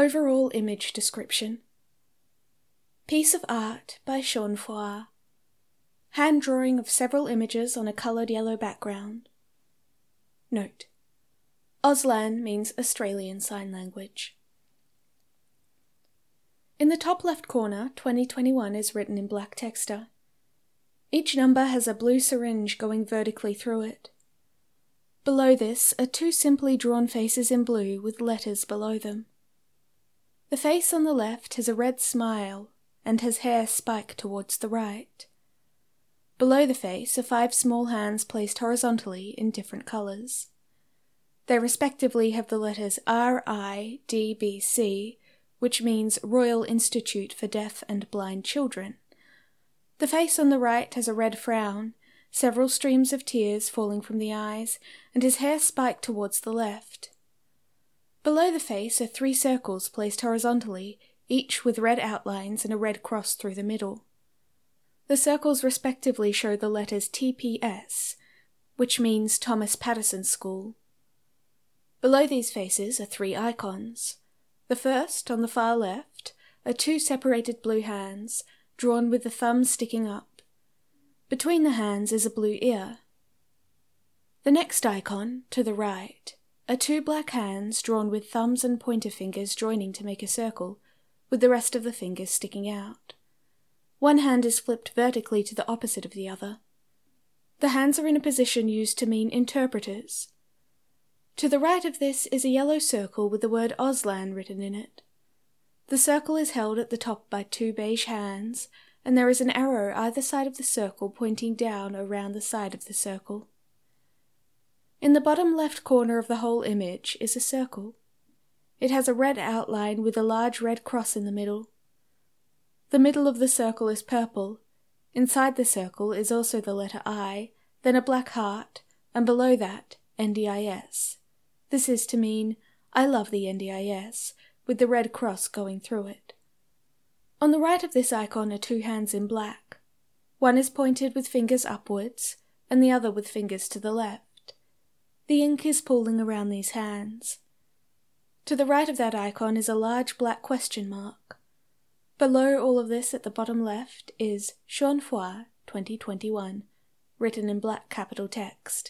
Overall image description. Piece of art by Sean Foire. Hand drawing of several images on a coloured yellow background. Note: Auslan means Australian Sign Language. In the top left corner, 2021 is written in black texter. Each number has a blue syringe going vertically through it. Below this are two simply drawn faces in blue with letters below them. The face on the left has a red smile and has hair spiked towards the right. Below the face are 5 small hands placed horizontally in different colours. They respectively have the letters RIDBC, which means Royal Institute for Deaf and Blind Children. The face on the right has a red frown, several streams of tears falling from the eyes, and his hair spiked towards the left. Below the face are 3 circles placed horizontally, each with red outlines and a red cross through the middle. The circles respectively show the letters TPS, which means Thomas Pattison School. Below these faces are 3 icons. The first, on the far left, are 2 separated blue hands, drawn with the thumb sticking up. Between the hands is a blue ear. The next icon, to the right, are 2 black hands drawn with thumbs and pointer fingers joining to make a circle, with the rest of the fingers sticking out. One hand is flipped vertically to the opposite of the other. The hands are in a position used to mean interpreters. To the right of this is a yellow circle with the word Auslan written in it. The circle is held at the top by 2 beige hands, and there is an arrow either side of the circle pointing down around the side of the circle. In the bottom left corner of the whole image is a circle. It has a red outline with a large red cross in the middle. The middle of the circle is purple. Inside the circle is also the letter I, then a black heart, and below that, NDIS. This is to mean, I love the NDIS, with the red cross going through it. On the right of this icon are 2 hands in black. One is pointed with fingers upwards, and the other with fingers to the left. The ink is pooling around these hands. To the right of that icon is a large black question mark. Below all of this at the bottom left is Sean Foire 2021, written in black capital text.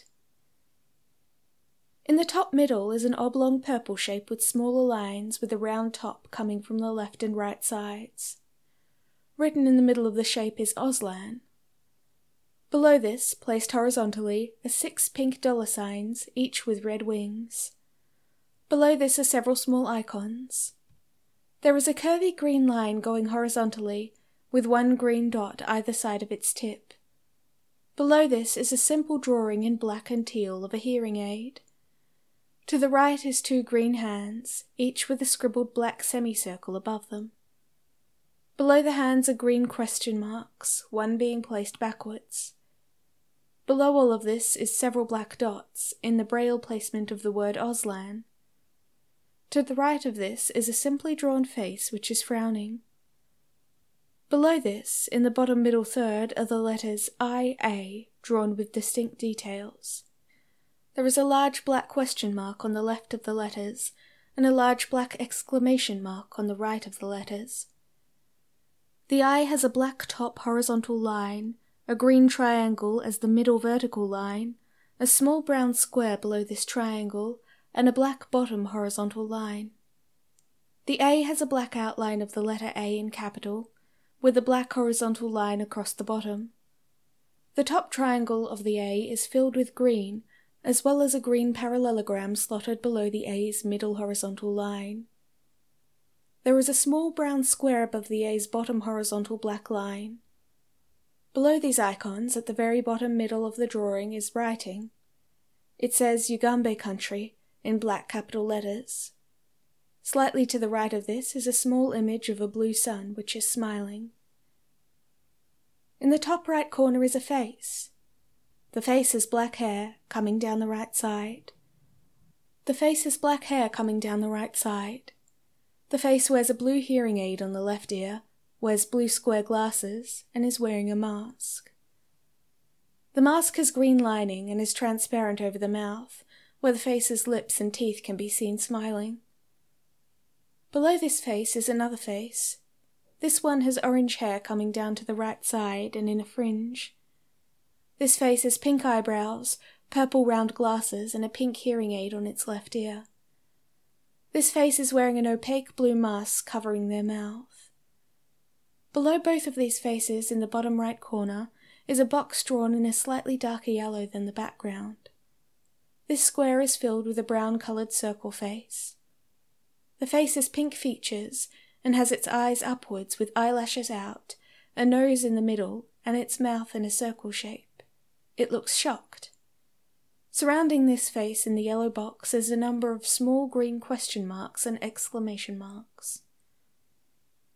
In the top middle is an oblong purple shape with smaller lines with a round top coming from the left and right sides. Written in the middle of the shape is Auslan. Below this, placed horizontally, are 6 pink dollar signs, each with red wings. Below this are several small icons. There is a curvy green line going horizontally, with 1 green dot either side of its tip. Below this is a simple drawing in black and teal of a hearing aid. To the right is 2 green hands, each with a scribbled black semicircle above them. Below the hands are green question marks, one being placed backwards. Below all of this is several black dots, in the braille placement of the word Auslan. To the right of this is a simply drawn face which is frowning. Below this, in the bottom middle third, are the letters IA, drawn with distinct details. There is a large black question mark on the left of the letters, and a large black exclamation mark on the right of the letters. The I has a black top horizontal line, a green triangle as the middle vertical line, a small brown square below this triangle, and a black bottom horizontal line. The A has a black outline of the letter A in capital, with a black horizontal line across the bottom. The top triangle of the A is filled with green, as well as a green parallelogram slotted below the A's middle horizontal line. There is a small brown square above the A's bottom horizontal black line. Below these icons, at the very bottom middle of the drawing, is writing. It says Ugambe Country in black capital letters. Slightly to the right of this is a small image of a blue sun which is smiling. In the top right corner is a face. The face has black hair coming down the right side. The face has black hair coming down the right side. The face wears a blue hearing aid on the left ear, wears blue square glasses, and is wearing a mask. The mask has green lining and is transparent over the mouth, where the face's lips and teeth can be seen smiling. Below this face is another face. This one has orange hair coming down to the right side and in a fringe. This face has pink eyebrows, purple round glasses, and a pink hearing aid on its left ear. This face is wearing an opaque blue mask covering their mouth. Below both of these faces, in the bottom right corner, is a box drawn in a slightly darker yellow than the background. This square is filled with a brown-coloured circle face. The face has pink features and has its eyes upwards with eyelashes out, a nose in the middle, and its mouth in a circle shape. It looks shocked. Surrounding this face in the yellow box is a number of small green question marks and exclamation marks.